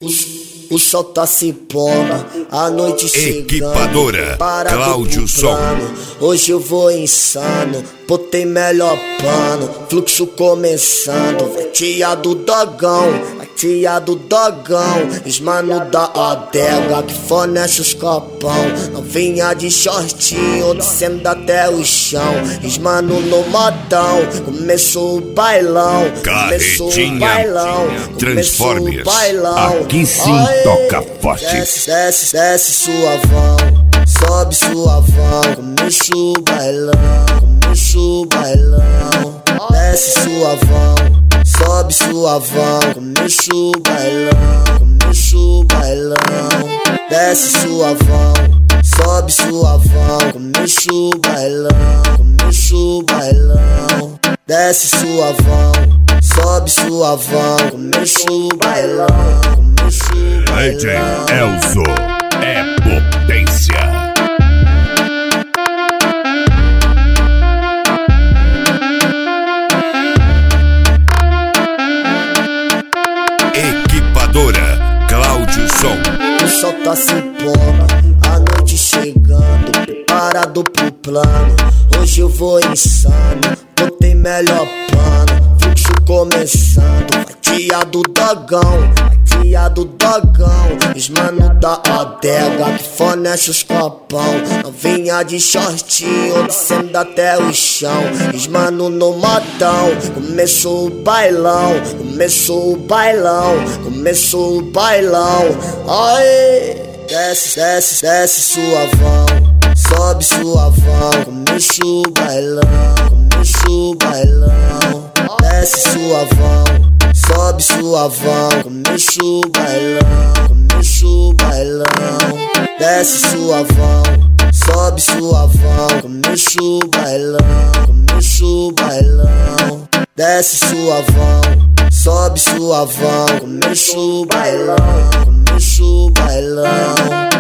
O sol tá se pondo, a noite chegando. Equipadora Cláudio Som. Hoje eu vou insano, botei melhor pano. Fluxo começando, vai tia do dogão, vai tia do dogão. Esmano da adega que fornece os copão. Novinha de shortinho, descendo até o chão. Esmano no modão, começou o bailão. Começou o bailão, Transformers. Aqui sim toca forte. Desce suavão, sobe suavão. Começa o bailão, começa o bailão. Desce suavão, sobe suavão. Começa o bailão, começa o bailão. Desce suavão, sobe suavão. Começa o bailão, começa o bailão. Desce suavão, sobe suavão. Começa o bailão. DJ Elzo é potência. Equipadora Cláudio Som. O sol tá se pondo, a noite chegando. Preparado pro plano, hoje eu vou insano. Botei melhor pano, fluxo começando. Tia do dogão, tia do dogão. Esmano da adega que fornece os copão. Novinha de shortinho, descendo até o chão. Esmano no modão, começou o bailão. Começou o bailão, começou o bailão. Ai, desce suavão, sobe suavão. Começou o bailão, começou o bailão. Desce suavão, sobe suavão. Começou o bailão, começou o bailão. Desce suavão, sobe suavão. Começou o bailão, começou o bailão. Desce suavão, sobe suavão. Começou o bailão, começou o bailão.